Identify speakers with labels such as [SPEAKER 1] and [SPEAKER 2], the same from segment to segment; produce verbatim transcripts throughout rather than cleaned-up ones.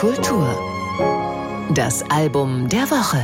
[SPEAKER 1] Kultur. Das Album der Woche.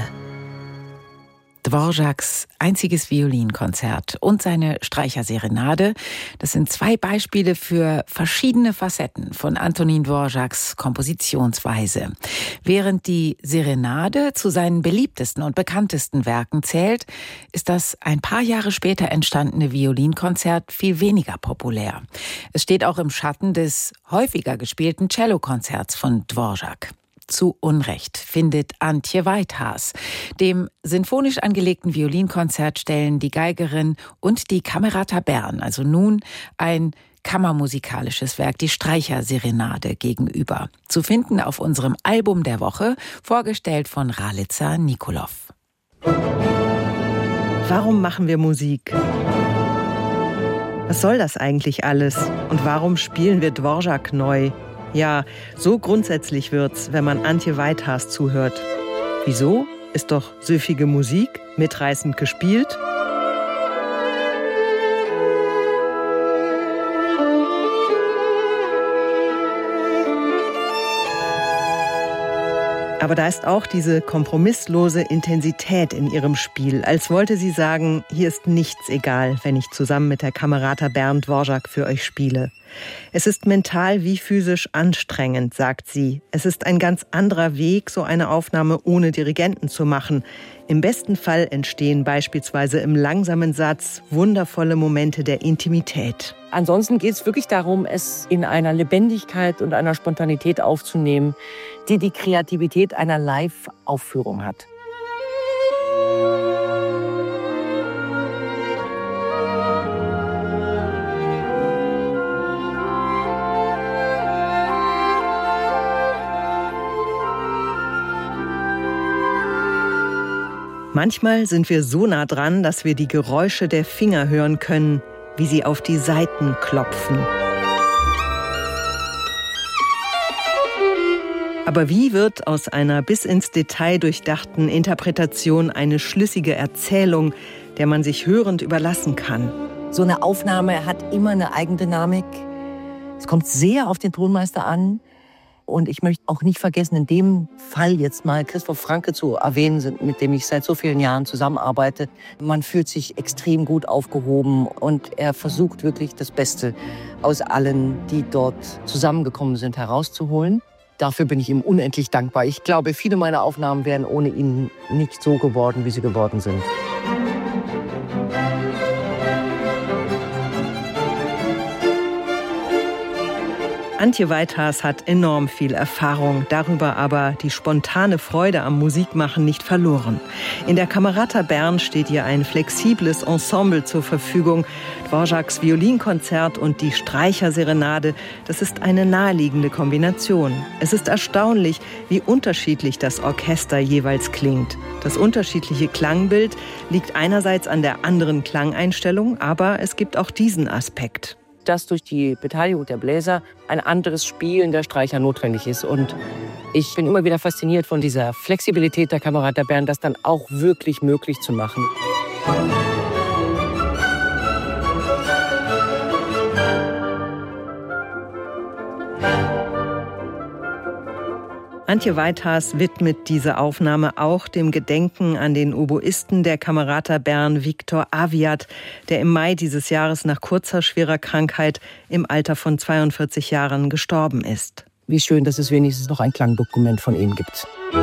[SPEAKER 2] Dvořáks einziges Violinkonzert und seine Streicherserenade, das sind zwei Beispiele für verschiedene Facetten von Antonín Dvořáks Kompositionsweise. Während die Serenade zu seinen beliebtesten und bekanntesten Werken zählt, ist das ein paar Jahre später entstandene Violinkonzert viel weniger populär. Es steht auch im Schatten des häufiger gespielten Cellokonzerts von Dvořák. Zu Unrecht, findet Antje Weithaas. Dem sinfonisch angelegten Violinkonzert stellen die Geigerin und die Camerata Bern, also nun ein kammermusikalisches Werk, die Streicherserenade, gegenüber. Zu finden auf unserem Album der Woche, vorgestellt von Ralica Nikolov.
[SPEAKER 3] Warum machen wir Musik? Was soll das eigentlich alles? Und warum spielen wir Dvořák neu? Ja, so grundsätzlich wird's, wenn man Antje Weithaas zuhört. Wieso? Ist doch süffige Musik, mitreißend gespielt. Aber da ist auch diese kompromisslose Intensität in ihrem Spiel, als wollte sie sagen, hier ist nichts egal, wenn ich zusammen mit der Camerata Bern Dvořák für euch spiele. Es ist mental wie physisch anstrengend, sagt sie. Es ist ein ganz anderer Weg, so eine Aufnahme ohne Dirigenten zu machen. Im besten Fall entstehen beispielsweise im langsamen Satz wundervolle Momente der Intimität.
[SPEAKER 4] Ansonsten geht es wirklich darum, es in einer Lebendigkeit und einer Spontanität aufzunehmen, die die Kreativität einer Live-Aufführung hat.
[SPEAKER 3] Manchmal sind wir so nah dran, dass wir die Geräusche der Finger hören können, wie sie auf die Saiten klopfen. Aber wie wird aus einer bis ins Detail durchdachten Interpretation eine schlüssige Erzählung, der man sich hörend überlassen kann?
[SPEAKER 4] So eine Aufnahme hat immer eine Eigendynamik. Es kommt sehr auf den Tonmeister an. Und ich möchte auch nicht vergessen, in dem Fall jetzt mal Christoph Franke zu erwähnen, mit dem ich seit so vielen Jahren zusammenarbeite. Man fühlt sich extrem gut aufgehoben und er versucht wirklich das Beste aus allen, die dort zusammengekommen sind, herauszuholen. Dafür bin ich ihm unendlich dankbar. Ich glaube, viele meiner Aufnahmen wären ohne ihn nicht so geworden, wie sie geworden sind.
[SPEAKER 3] Antje Weithaas hat enorm viel Erfahrung, darüber aber die spontane Freude am Musikmachen nicht verloren. In der Camerata Bern steht ihr ein flexibles Ensemble zur Verfügung. Dvořáks Violinkonzert und die Streicherserenade, das ist eine naheliegende Kombination. Es ist erstaunlich, wie unterschiedlich das Orchester jeweils klingt. Das unterschiedliche Klangbild liegt einerseits an der anderen Klangeinstellung, aber es gibt auch diesen Aspekt,
[SPEAKER 4] dass durch die Beteiligung der Bläser ein anderes Spielen der Streicher notwendig ist. Und ich bin immer wieder fasziniert von dieser Flexibilität der Camerata Bern, das dann auch wirklich möglich zu machen.
[SPEAKER 3] Antje Weithaas widmet diese Aufnahme auch dem Gedenken an den Oboisten der Camerata Bern Viktor Aviat, der im Mai dieses Jahres nach kurzer, schwerer Krankheit im Alter von zweiundvierzig Jahren gestorben ist.
[SPEAKER 4] Wie schön, dass es wenigstens noch ein Klangdokument von ihm gibt.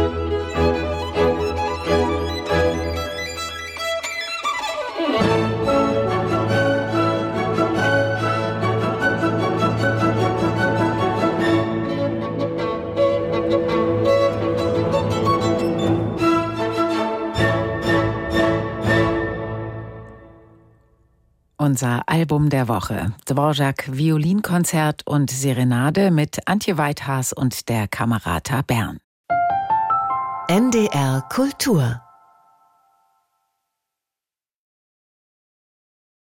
[SPEAKER 2] Unser Album der Woche. Dvořák Violinkonzert und Serenade mit Antje Weithaas und der Camerata Bern.
[SPEAKER 1] N D R Kultur